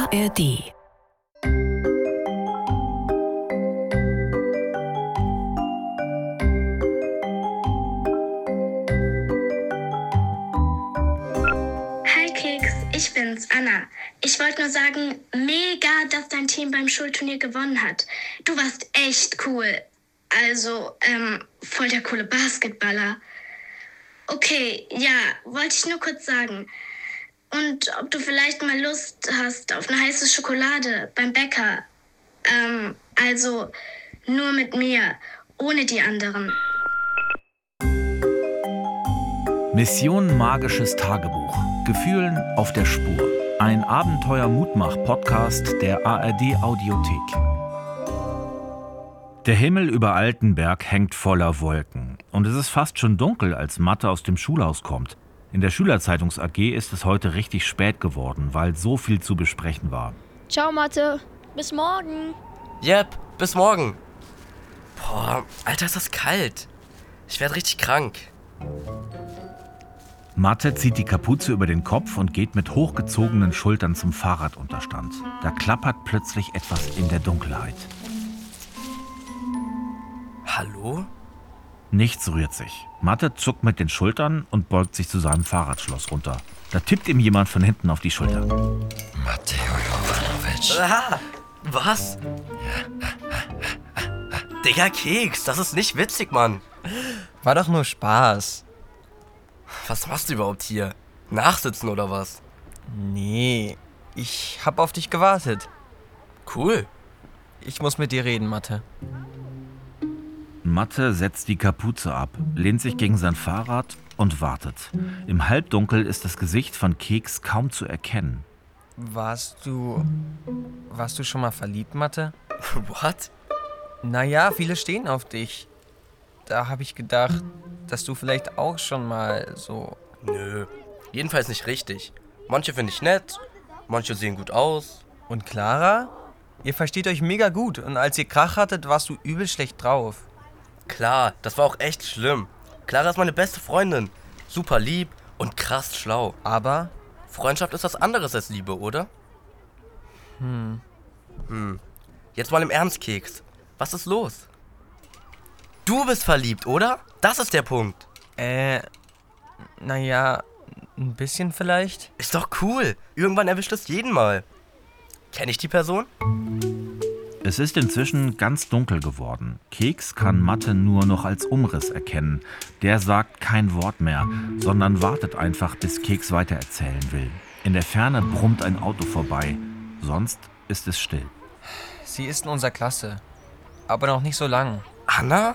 ARD. Hi Keks, ich bin's, Anna. Ich wollte nur sagen, mega, dass dein Team beim Schulturnier gewonnen hat. Du warst echt cool. Also, voll der coole Basketballer. Okay, ja, wollte ich nur kurz sagen. Und ob du vielleicht mal Lust hast auf eine heiße Schokolade beim Bäcker. Also nur mit mir, ohne die anderen. Mission Magisches Tagebuch. Gefühlen auf der Spur. Ein Abenteuer-Mutmach-Podcast der ARD-Audiothek. Der Himmel über Altenberg hängt voller Wolken. Und es ist fast schon dunkel, als Mathe aus dem Schulhaus kommt. In der Schülerzeitungs AG ist es heute richtig spät geworden, weil so viel zu besprechen war. Ciao, Mathe. Bis morgen. Yep, bis morgen. Boah, Alter, ist das kalt. Ich werde richtig krank. Mathe zieht die Kapuze über den Kopf und geht mit hochgezogenen Schultern zum Fahrradunterstand. Da klappert plötzlich etwas in der Dunkelheit. Hallo? Nichts rührt sich. Mathe zuckt mit den Schultern und beugt sich zu seinem Fahrradschloss runter. Da tippt ihm jemand von hinten auf die Schulter. Matteo Jovanovic. Ah, was? Digga, Keks, das ist nicht witzig, Mann. War doch nur Spaß. Was machst du überhaupt hier? Nachsitzen oder was? Nee, ich hab auf dich gewartet. Cool. Ich muss mit dir reden, Mathe. Mathe setzt die Kapuze ab, lehnt sich gegen sein Fahrrad und wartet. Im Halbdunkel ist das Gesicht von Keks kaum zu erkennen. Warst du schon mal verliebt, Mathe? What? Naja, viele stehen auf dich. Da hab ich gedacht, dass du vielleicht auch schon mal so... Nö, jedenfalls nicht richtig. Manche finde ich nett, manche sehen gut aus. Und Clara? Ihr versteht euch mega gut und als ihr Krach hattet, warst du übel schlecht drauf. Klar, das war auch echt schlimm. Clara ist meine beste Freundin. Super lieb und krass schlau. Aber? Freundschaft ist was anderes als Liebe, oder? Jetzt mal im Ernst, Keks. Was ist los? Du bist verliebt, oder? Das ist der Punkt. Naja, ein bisschen vielleicht. Ist doch cool. Irgendwann erwischt es jeden mal. Kenn ich die Person? Es ist inzwischen ganz dunkel geworden. Keks kann Mathe nur noch als Umriss erkennen. Der sagt kein Wort mehr, sondern wartet einfach, bis Keks weitererzählen will. In der Ferne brummt ein Auto vorbei. Sonst ist es still. Sie ist in unserer Klasse. Aber noch nicht so lang. Anna?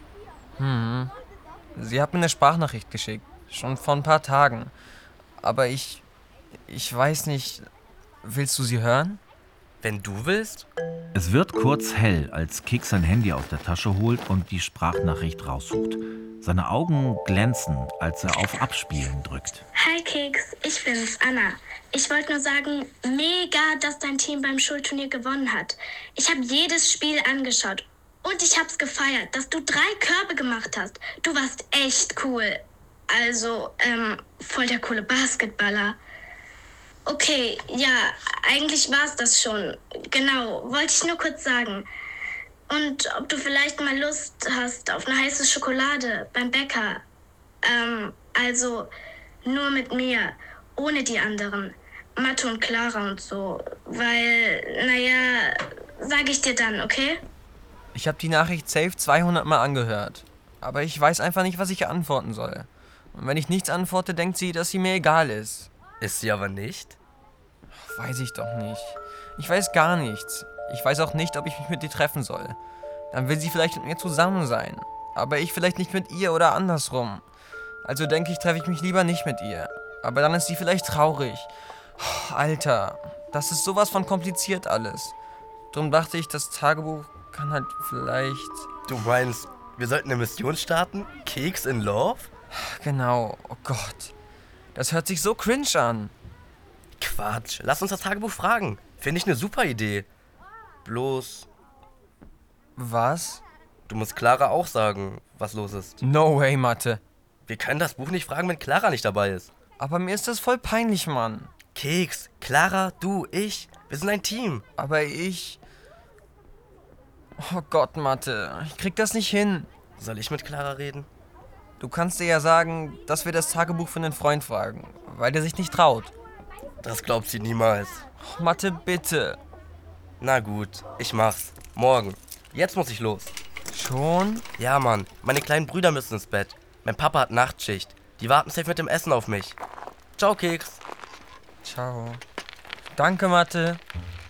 Sie hat mir eine Sprachnachricht geschickt. Schon vor ein paar Tagen. Aber ich weiß nicht... Willst du sie hören? Wenn du willst? Es wird kurz hell, als Keks sein Handy aus der Tasche holt und die Sprachnachricht raussucht. Seine Augen glänzen, als er auf Abspielen drückt. Hi Keks, ich bin's, Anna. Ich wollte nur sagen, mega, dass dein Team beim Schulturnier gewonnen hat. Ich habe jedes Spiel angeschaut und ich hab's gefeiert, dass du 3 Körbe gemacht hast. Du warst echt cool. Also, voll der coole Basketballer. Okay, ja, eigentlich war's das schon. Genau, wollte ich nur kurz sagen. Und ob du vielleicht mal Lust hast auf eine heiße Schokolade beim Bäcker. Also nur mit mir, ohne die anderen. Mathe und Clara und so. Weil, naja, sag ich dir dann, okay? Ich habe die Nachricht safe 200 Mal angehört. Aber ich weiß einfach nicht, was ich antworten soll. Und wenn ich nichts antworte, denkt sie, dass sie mir egal ist. Ist sie aber nicht? Weiß ich doch nicht. Ich weiß gar nichts. Ich weiß auch nicht, ob ich mich mit ihr treffen soll. Dann will sie vielleicht mit mir zusammen sein. Aber ich vielleicht nicht mit ihr oder andersrum. Also denke ich, treffe ich mich lieber nicht mit ihr. Aber dann ist sie vielleicht traurig. Alter, das ist sowas von kompliziert alles. Drum dachte ich, das Tagebuch kann halt vielleicht... Du meinst, wir sollten eine Mission starten? Keks in Love? Genau, oh Gott. Das hört sich so cringe an. Quatsch, lass uns das Tagebuch fragen. Finde ich eine super Idee. Bloß, Was? du musst Clara auch sagen, was los ist. No way, Mathe. Wir können das Buch nicht fragen, wenn Clara nicht dabei ist. Aber mir ist das voll peinlich, Mann. Keks, Clara, du, ich. Wir sind ein Team. Aber ich... Oh Gott, Mathe, ich krieg das nicht hin. Soll ich mit Clara reden? Du kannst dir ja sagen, dass wir das Tagebuch für einen Freund fragen, weil der sich nicht traut. Das glaubt sie niemals. Oh, Mathe, bitte. Na gut, ich mach's. Morgen. Jetzt muss ich los. Schon? Ja, Mann. Meine kleinen Brüder müssen ins Bett. Mein Papa hat Nachtschicht. Die warten safe mit dem Essen auf mich. Ciao, Keks. Ciao. Danke, Mathe.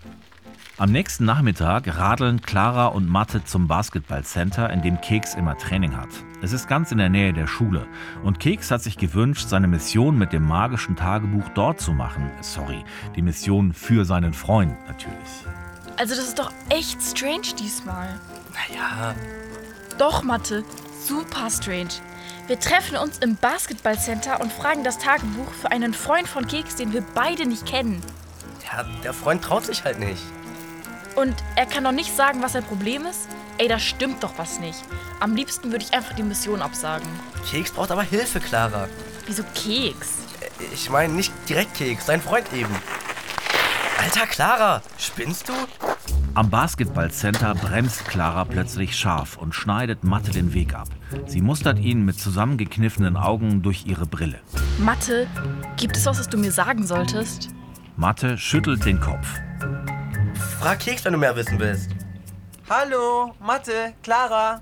Am nächsten Nachmittag radeln Clara und Mathe zum Basketballcenter, in dem Keks immer Training hat. Es ist ganz in der Nähe der Schule. Und Keks hat sich gewünscht, seine Mission mit dem magischen Tagebuch dort zu machen. Sorry, die Mission für seinen Freund natürlich. Also das ist doch echt strange diesmal. Naja, Doch, Mathe, super strange. Wir treffen uns im Basketballcenter und fragen das Tagebuch für einen Freund von Keks, den wir beide nicht kennen. ja, der Freund traut sich halt nicht. Und er kann doch nicht sagen, was sein Problem ist? Ey, da stimmt doch was nicht. Am liebsten würde ich einfach die Mission absagen. Keks braucht aber Hilfe, Clara. Wieso Keks? Ich meine nicht direkt Keks, sein Freund eben. Alter, Clara, spinnst du? Am Basketballcenter bremst Clara plötzlich scharf und schneidet Mathe den Weg ab. Sie mustert ihn mit zusammengekniffenen Augen durch ihre Brille. Mathe, gibt es was du mir sagen solltest? Mathe schüttelt den Kopf. Frag Keks, wenn du mehr wissen willst. Hallo, Mathe, Clara.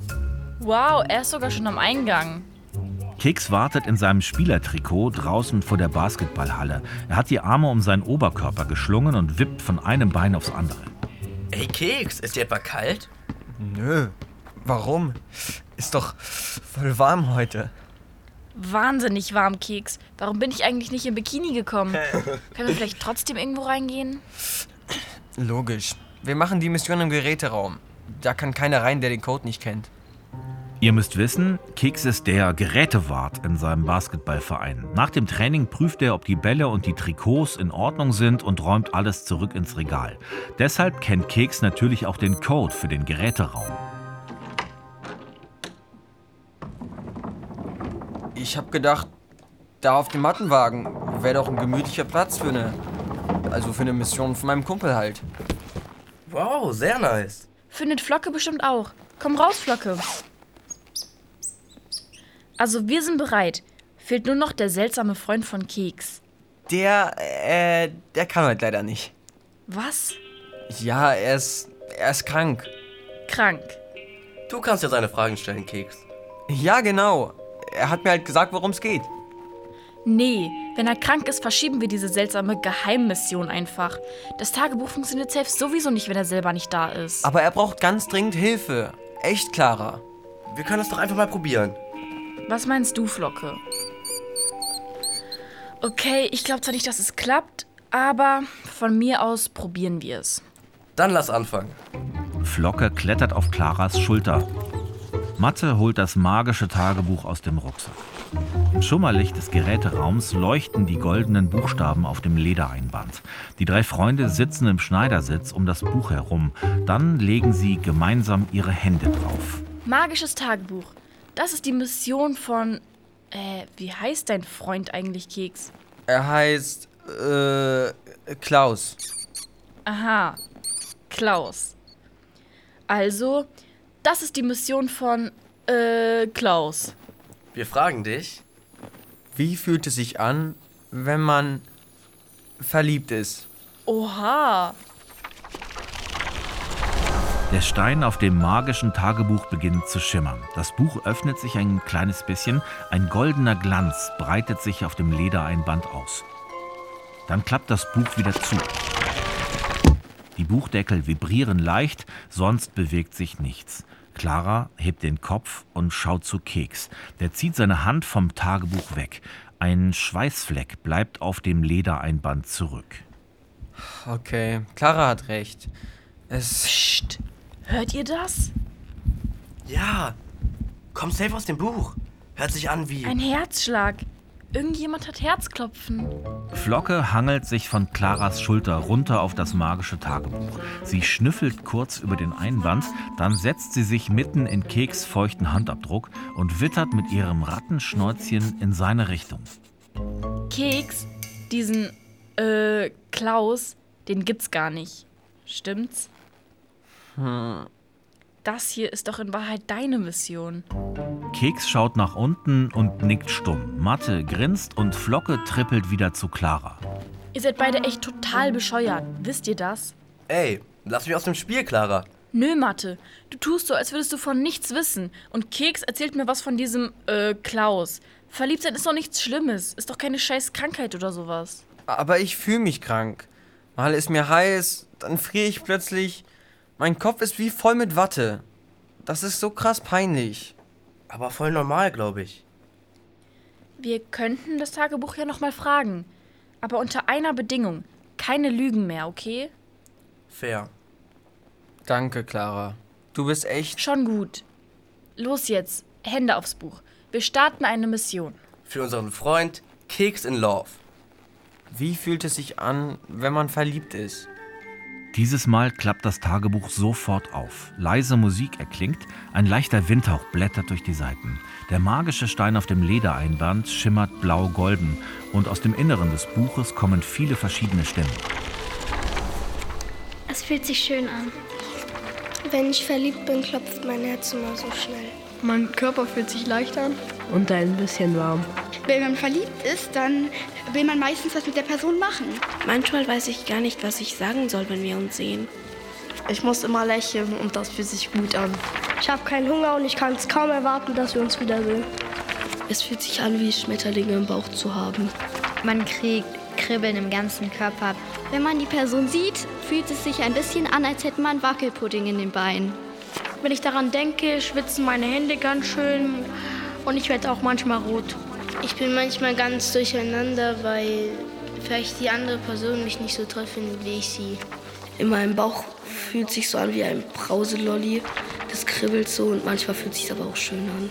Wow, er ist sogar schon am Eingang. Keks wartet in seinem Spielertrikot draußen vor der Basketballhalle. Er hat die Arme um seinen Oberkörper geschlungen und wippt von einem Bein aufs andere. Ey, Keks, ist dir etwa kalt? Nö. Warum? Ist doch voll warm heute. Wahnsinnig warm, Keks. Warum bin ich eigentlich nicht im Bikini gekommen? Können wir vielleicht trotzdem irgendwo reingehen? Logisch. Wir machen die Mission im Geräteraum. Da kann keiner rein, der den Code nicht kennt. Ihr müsst wissen, Keks ist der Gerätewart in seinem Basketballverein. Nach dem Training prüft er, ob die Bälle und die Trikots in Ordnung sind und räumt alles zurück ins Regal. Deshalb kennt Keks natürlich auch den Code für den Geräteraum. Ich hab gedacht, da auf dem Mattenwagen wäre doch ein gemütlicher Platz für eine Mission von meinem Kumpel halt. Wow, sehr nice. Findet Flocke bestimmt auch. Komm raus, Flocke. Also, wir sind bereit. Fehlt nur noch der seltsame Freund von Keks. Der kann halt leider nicht. Was? Ja, er ist krank. Krank. Du kannst ja seine Fragen stellen, Keks. Ja, genau. Er hat mir halt gesagt, worum es geht. Nee, wenn er krank ist, verschieben wir diese seltsame Geheimmission einfach. Das Tagebuch funktioniert selbst sowieso nicht, wenn er selber nicht da ist. Aber er braucht ganz dringend Hilfe. Echt, Clara. Wir können es doch einfach mal probieren. Was meinst du, Flocke? Okay, ich glaube zwar nicht, dass es klappt, aber von mir aus probieren wir es. Dann lass anfangen. Flocke klettert auf Claras Schulter. Mathe holt das magische Tagebuch aus dem Rucksack. Im Schummerlicht des Geräteraums leuchten die goldenen Buchstaben auf dem Ledereinband. Die drei Freunde sitzen im Schneidersitz um das Buch herum. Dann legen sie gemeinsam ihre Hände drauf. Magisches Tagebuch. Das ist die Mission von... wie heißt dein Freund eigentlich, Keks? Er heißt, Klaus. Aha, Klaus. Also, das ist die Mission von, Klaus. Wir fragen dich. Wie fühlt es sich an, wenn man verliebt ist? Oha. Der Stein auf dem magischen Tagebuch beginnt zu schimmern. Das Buch öffnet sich ein kleines bisschen. Ein goldener Glanz breitet sich auf dem Ledereinband aus. Dann klappt das Buch wieder zu. Die Buchdeckel vibrieren leicht, sonst bewegt sich nichts. Clara hebt den Kopf und schaut zu Keks. Der zieht seine Hand vom Tagebuch weg. Ein Schweißfleck bleibt auf dem Ledereinband zurück. Okay, Clara hat recht. Es... Psst. Hört ihr das? Ja, kommt safe aus dem Buch. Hört sich an wie... Ein Herzschlag. Irgendjemand hat Herzklopfen. Flocke hangelt sich von Claras Schulter runter auf das magische Tagebuch. Sie schnüffelt kurz über den Einband, dann setzt sie sich mitten in Keks feuchten Handabdruck und wittert mit ihrem Rattenschnäuzchen in seine Richtung. Keks, diesen, Klaus, Den gibt's gar nicht. Stimmt's? Das hier ist doch in Wahrheit deine Mission. Keks schaut nach unten und nickt stumm. Mathe grinst und Flocke trippelt wieder zu Clara. Ihr seid beide echt total bescheuert. Wisst ihr das? Ey, lass mich aus dem Spiel, Clara. Nö, Mathe. Du tust so, als würdest du von nichts wissen. Und Keks erzählt mir was von diesem, Klaus. Verliebtsein ist doch nichts Schlimmes. Ist doch keine scheiß Krankheit oder sowas. Aber ich fühle mich krank. Mal ist mir heiß, dann friere ich plötzlich. Mein Kopf ist wie voll mit Watte. Das ist so krass peinlich. Aber voll normal, glaube ich. Wir könnten das Tagebuch ja nochmal fragen. Aber unter einer Bedingung. Keine Lügen mehr, okay? Fair. Danke, Clara. Du bist echt... Schon gut. Los jetzt, Hände aufs Buch. Wir starten eine Mission. Für unseren Freund Keks in Love. Wie fühlt es sich an, wenn man verliebt ist? Dieses Mal klappt das Tagebuch sofort auf. Leise Musik erklingt, ein leichter Windhauch blättert durch die Seiten. Der magische Stein auf dem Ledereinband schimmert blau-golden und aus dem Inneren des Buches kommen viele verschiedene Stimmen. Es fühlt sich schön an. Wenn ich verliebt bin, klopft mein Herz immer so schnell. Mein Körper fühlt sich leicht an. Und ein bisschen warm. Wenn man verliebt ist, dann will man meistens was mit der Person machen. Manchmal weiß ich gar nicht, was ich sagen soll, wenn wir uns sehen. Ich muss immer lächeln und das fühlt sich gut an. Ich habe keinen Hunger und ich kann es kaum erwarten, dass wir uns wiedersehen. Es fühlt sich an, wie Schmetterlinge im Bauch zu haben. Man kriegt Kribbeln im ganzen Körper. Wenn man die Person sieht, fühlt es sich ein bisschen an, als hätte man Wackelpudding in den Beinen. Wenn ich daran denke, schwitzen meine Hände ganz schön und ich werde auch manchmal rot. Ich bin manchmal ganz durcheinander, weil vielleicht die andere Person mich nicht so toll findet, wie ich sie. In meinem Bauch fühlt sich so an wie ein Brauselolli. Das kribbelt so und manchmal fühlt sich aber auch schön an.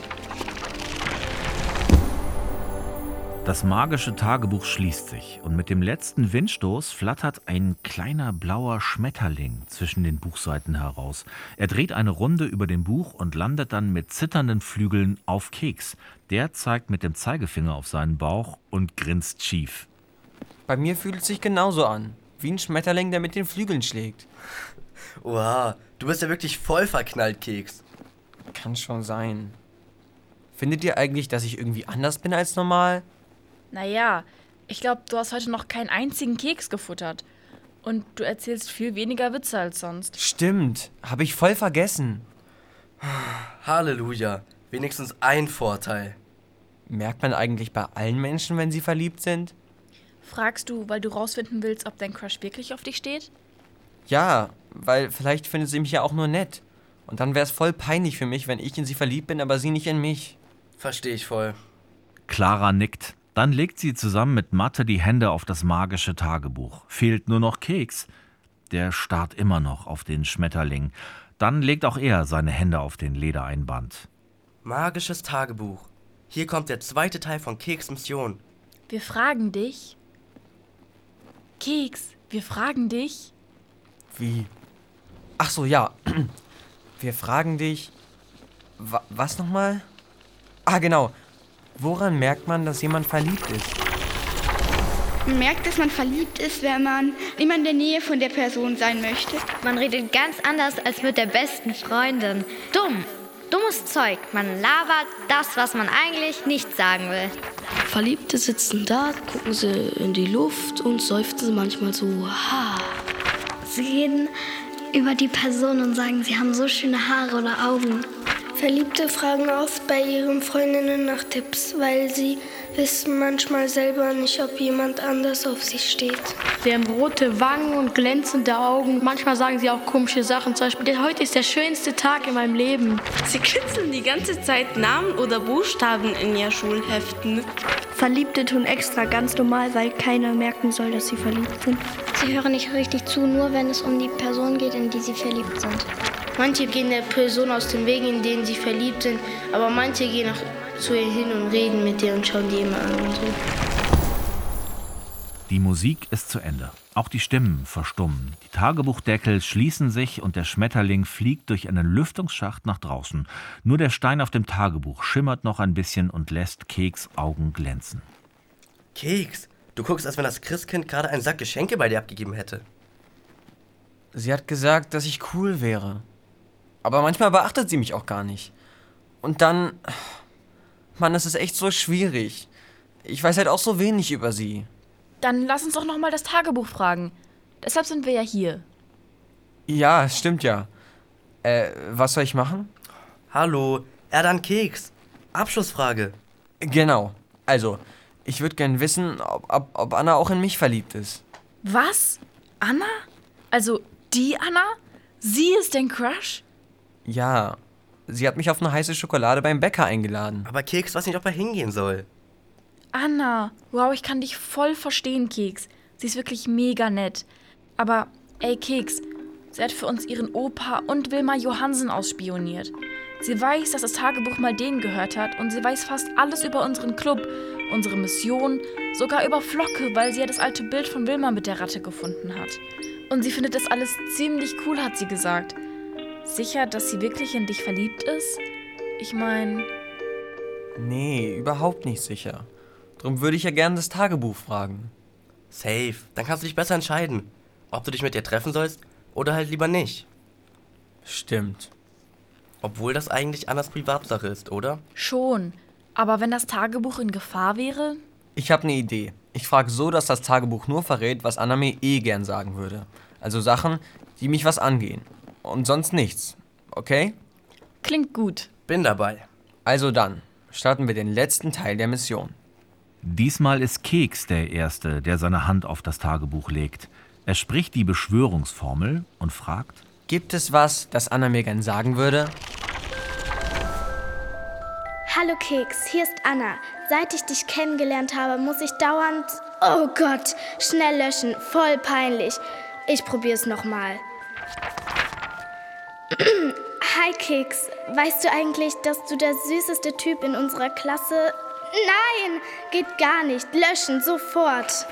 Das magische Tagebuch schließt sich und mit dem letzten Windstoß flattert ein kleiner blauer Schmetterling zwischen den Buchseiten heraus. Er dreht eine Runde über dem Buch und landet dann mit zitternden Flügeln auf Keks. Der zeigt mit dem Zeigefinger auf seinen Bauch und grinst schief. Bei mir fühlt es sich genauso an. Wie ein Schmetterling, der mit den Flügeln schlägt. Oha, du bist ja wirklich voll verknallt, Keks. Kann schon sein. Findet ihr eigentlich, dass ich irgendwie anders bin als normal? Naja, ich glaube, du hast heute noch keinen einzigen Keks gefuttert. Und du erzählst viel weniger Witze als sonst. Stimmt, habe ich voll vergessen. Halleluja, wenigstens ein Vorteil. Merkt man eigentlich bei allen Menschen, wenn sie verliebt sind? Fragst du, weil du rausfinden willst, ob dein Crush wirklich auf dich steht? Ja, weil vielleicht findet sie mich ja auch nur nett. Und dann wäre es voll peinlich für mich, wenn ich in sie verliebt bin, aber sie nicht in mich. Verstehe ich voll. Clara nickt. Dann legt sie zusammen mit Mathe die Hände auf das magische Tagebuch. Fehlt nur noch Keks. Der starrt immer noch auf den Schmetterling. Dann legt auch er seine Hände auf den Ledereinband. Magisches Tagebuch. Hier kommt der zweite Teil von Keks Mission. Wir fragen dich. Keks, wir fragen dich. Wie? Ach so, ja. Wir fragen dich... Was nochmal? Ah, genau. Woran merkt man, dass jemand verliebt ist? Man merkt, dass man verliebt ist, wenn man immer in der Nähe von der Person sein möchte. Man redet ganz anders als mit der besten Freundin. Dummes Zeug. Man labert das, was man eigentlich nicht sagen will. Verliebte sitzen da, gucken sie in die Luft und seufzen manchmal so, ha. Sie reden über die Person und sagen, sie haben so schöne Haare oder Augen. Verliebte fragen oft bei ihren Freundinnen nach Tipps, weil sie wissen manchmal selber nicht, ob jemand anders auf sie steht. Sie haben rote Wangen und glänzende Augen. Manchmal sagen sie auch komische Sachen. Zum Beispiel, heute ist der schönste Tag in meinem Leben. Sie kitzeln die ganze Zeit Namen oder Buchstaben in ihren Schulheften. Verliebte tun extra ganz normal, weil keiner merken soll, dass sie verliebt sind. Sie hören nicht richtig zu, nur wenn es um die Person geht, in die sie verliebt sind. Manche gehen der Person aus dem Weg, in denen sie verliebt sind, aber manche gehen auch zu ihr hin und reden mit ihr und schauen die immer an und so. Die Musik ist zu Ende. Auch die Stimmen verstummen. Die Tagebuchdeckel schließen sich und der Schmetterling fliegt durch einen Lüftungsschacht nach draußen. Nur der Stein auf dem Tagebuch schimmert noch ein bisschen und lässt Keks Augen glänzen. Keks, du guckst, als wenn das Christkind gerade einen Sack Geschenke bei dir abgegeben hätte. Sie hat gesagt, dass ich cool wäre. Aber manchmal beachtet sie mich auch gar nicht. Und dann... Mann, es ist echt so schwierig. Ich weiß halt auch so wenig über sie. Dann lass uns doch nochmal das Tagebuch fragen. Deshalb sind wir ja hier. Ja, stimmt ja. Was soll ich machen? Hallo, Erdan Keks. Abschlussfrage. Genau. Also, ich würde gern wissen, ob Anna auch in mich verliebt ist. Was? Anna? Also die Anna? Sie ist dein Crush? Ja, sie hat mich auf eine heiße Schokolade beim Bäcker eingeladen. Aber Keks weiß nicht, ob er hingehen soll. Anna, wow, ich kann dich voll verstehen, Keks. Sie ist wirklich mega nett. Aber, ey, Keks, sie hat für uns ihren Opa und Wilma Johansen ausspioniert. Sie weiß, dass das Tagebuch mal denen gehört hat und sie weiß fast alles über unseren Club, unsere Mission, sogar über Flocke, weil sie ja das alte Bild von Wilma mit der Ratte gefunden hat. Und sie findet das alles ziemlich cool, hat sie gesagt. Sicher, dass sie wirklich in dich verliebt ist? Ich meine... Nee, überhaupt nicht sicher. Drum würde ich ja gerne das Tagebuch fragen. Safe, dann kannst du dich besser entscheiden, ob du dich mit ihr treffen sollst oder halt lieber nicht. Stimmt. Obwohl das eigentlich Annas Privatsache ist, oder? Schon. Aber wenn das Tagebuch in Gefahr wäre? Ich habe eine Idee. Ich frage so, dass das Tagebuch nur verrät, was Anna mir gern sagen würde. Also Sachen, die mich was angehen. Und sonst nichts. Okay? Klingt gut. Bin dabei. Also dann, starten wir den letzten Teil der Mission. Diesmal ist Keks der Erste, der seine Hand auf das Tagebuch legt. Er spricht die Beschwörungsformel und fragt: Gibt es was, das Anna mir gern sagen würde? Hallo Keks, hier ist Anna. Seit ich dich kennengelernt habe, muss ich dauernd... Oh Gott, schnell löschen, voll peinlich. Ich probier's nochmal. Hi Keks, weißt du eigentlich, dass du der süßeste Typ in unserer Klasse... Nein, geht gar nicht. Löschen, sofort.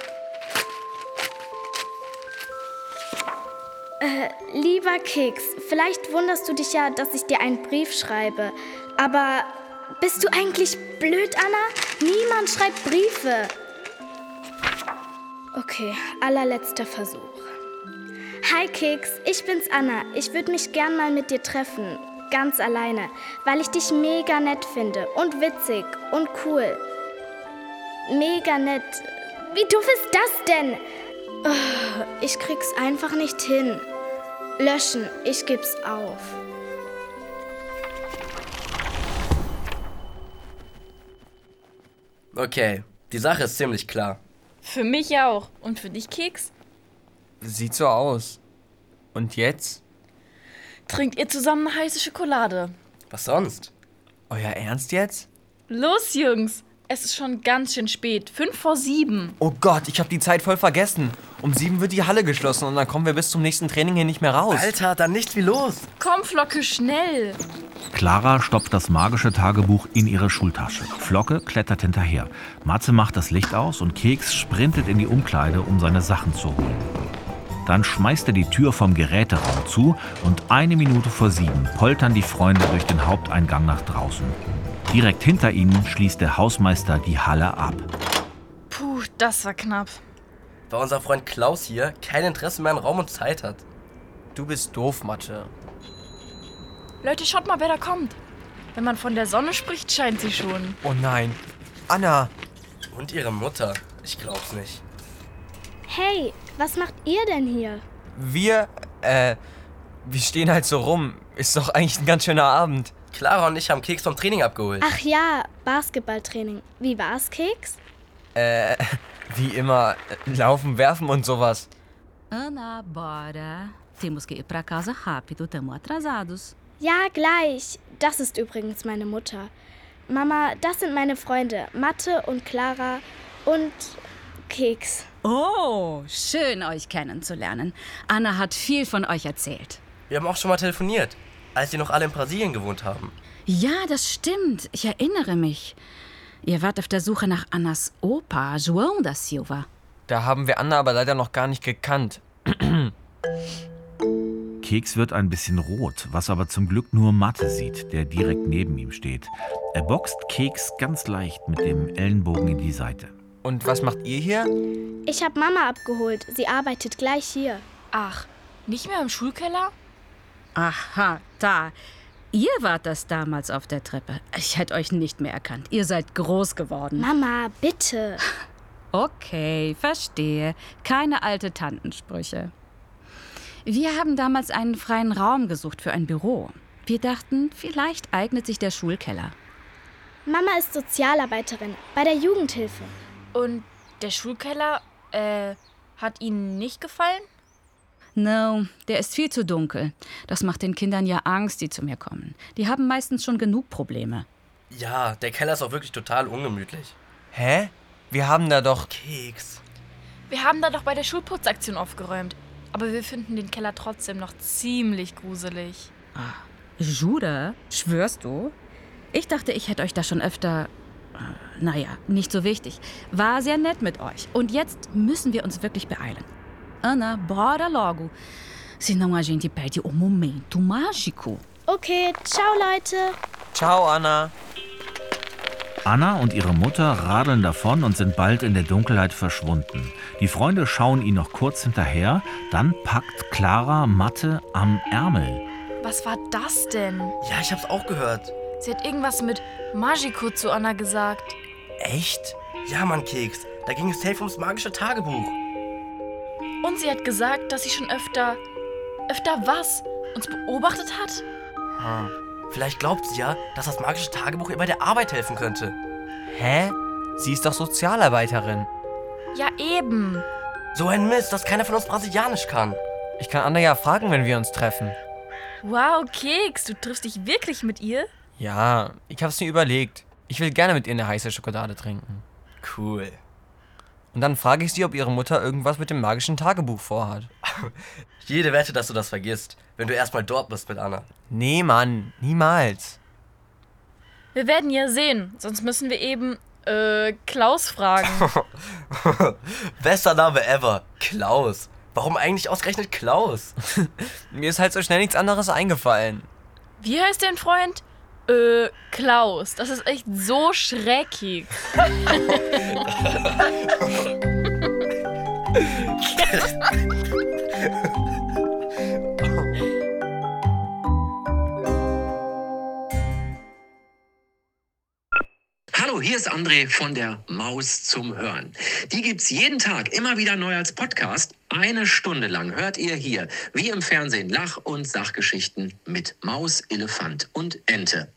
Lieber Keks, vielleicht wunderst du dich ja, dass ich dir einen Brief schreibe. Aber bist du eigentlich blöd, Anna? Niemand schreibt Briefe. Okay, allerletzter Versuch. Hi Keks, ich bin's Anna. Ich würde mich gern mal mit dir treffen. Ganz alleine, weil ich dich mega nett finde und witzig und cool. Mega nett. Wie doof ist das denn? Oh, ich krieg's einfach nicht hin. Löschen, ich geb's auf. Okay, die Sache ist ziemlich klar. Für mich auch. Und für dich, Keks? Sieht so aus. Und jetzt? Trinkt ihr zusammen eine heiße Schokolade. Was sonst? Euer Ernst jetzt? Los, Jungs. Es ist schon ganz schön spät. 6:55. Oh Gott, ich habe die Zeit voll vergessen. Um 7 wird die Halle geschlossen und dann kommen wir bis zum nächsten Training hier nicht mehr raus. Alter, dann nichts wie los. Komm, Flocke, schnell. Clara stopft das magische Tagebuch in ihre Schultasche. Flocke klettert hinterher. Matze macht das Licht aus und Keks sprintet in die Umkleide, um seine Sachen zu holen. Dann schmeißt er die Tür vom Geräteraum zu und 6:01 poltern die Freunde durch den Haupteingang nach draußen. Direkt hinter ihnen schließt der Hausmeister die Halle ab. Puh, das war knapp. Weil unser Freund Klaus hier kein Interesse mehr an Raum und Zeit hat. Du bist doof, Mathe. Leute, schaut mal, wer da kommt. Wenn man von der Sonne spricht, scheint sie schon. Oh nein. Anna. Und ihre Mutter. Ich glaub's nicht. Hey, was macht ihr denn hier? Wir stehen halt so rum. Ist doch eigentlich ein ganz schöner Abend. Clara und ich haben Keks vom Training abgeholt. Ach ja, Basketballtraining. Wie war's, Keks? Wie immer, laufen, werfen und sowas. Ana, bora. Temos que ir pra casa rápido, estamos atrasados. Ja, gleich. Das ist übrigens meine Mutter. Mama, das sind meine Freunde. Mathe und Clara und Keks. Oh, schön euch kennenzulernen. Anna hat viel von euch erzählt. Wir haben auch schon mal telefoniert, als sie noch alle in Brasilien gewohnt haben. Ja, das stimmt. Ich erinnere mich. Ihr wart auf der Suche nach Annas Opa, João da Silva. Da haben wir Anna aber leider noch gar nicht gekannt. Keks wird ein bisschen rot, was aber zum Glück nur Mathe sieht, der direkt neben ihm steht. Er boxt Keks ganz leicht mit dem Ellenbogen in die Seite. Und was macht ihr hier? Ich habe Mama abgeholt. Sie arbeitet gleich hier. Ach, Nicht mehr im Schulkeller? Aha, da. Ihr wart das damals auf der Treppe. Ich hätte euch nicht mehr erkannt. Ihr seid groß geworden. Mama, bitte. Okay, verstehe. Keine alte Tantensprüche. Wir haben damals einen freien Raum gesucht für ein Büro. Wir dachten, vielleicht eignet sich der Schulkeller. Mama ist Sozialarbeiterin bei der Jugendhilfe. Und der Schulkeller, hat Ihnen nicht gefallen? No, der ist viel zu dunkel. Das macht den Kindern ja Angst, die zu mir kommen. Die haben meistens schon genug Probleme. Ja, der Keller ist auch wirklich total ungemütlich. Hä? Wir haben da doch... Keks. Wir haben da doch bei der Schulputzaktion aufgeräumt. Aber wir finden den Keller trotzdem noch ziemlich gruselig. Jude? Schwörst du? Ich dachte, ich hätte euch da schon öfter... Naja, nicht so wichtig. War sehr nett mit euch. Und jetzt müssen wir uns wirklich beeilen. Ana, bora logo. Senão a gente perde o momento mágico. Okay, ciao Leute. Ciao, Anna. Anna und ihre Mutter radeln davon und sind bald in der Dunkelheit verschwunden. Die Freunde schauen ihnen noch kurz hinterher, dann packt Clara Mathe am Ärmel. Was war das denn? Ja, ich hab's auch gehört. Sie hat irgendwas mit Magico zu Anna gesagt. Echt? Ja, Mann, Keks. Da ging es safe ums magische Tagebuch. Und sie hat gesagt, dass sie schon öfter was? Uns beobachtet hat? Vielleicht glaubt sie ja, dass das magische Tagebuch ihr bei der Arbeit helfen könnte. Hä? Sie ist doch Sozialarbeiterin. Ja, eben. So ein Mist, dass keiner von uns Brasilianisch kann. Ich kann Anna ja fragen, wenn wir uns treffen. Wow, Keks, du triffst dich wirklich mit ihr? Ja, ich hab's mir überlegt. Ich will gerne mit ihr eine heiße Schokolade trinken. Cool. Und dann frage ich sie, ob ihre Mutter irgendwas mit dem magischen Tagebuch vorhat. Jede Wette, dass du das vergisst, wenn du erstmal dort bist mit Anna. Nee, Mann, niemals. Wir werden ja sehen, sonst müssen wir eben, Klaus fragen. Bester Name ever, Klaus. Warum eigentlich ausgerechnet Klaus? Mir ist halt so schnell nichts anderes eingefallen. Wie heißt dein Freund? Klaus. Das ist echt so schreckig. Hallo, hier ist André von der Maus zum Hören. Die gibt's jeden Tag immer wieder neu als Podcast. 1 Stunde lang hört ihr hier, wie im Fernsehen, Lach- und Sachgeschichten mit Maus, Elefant und Ente.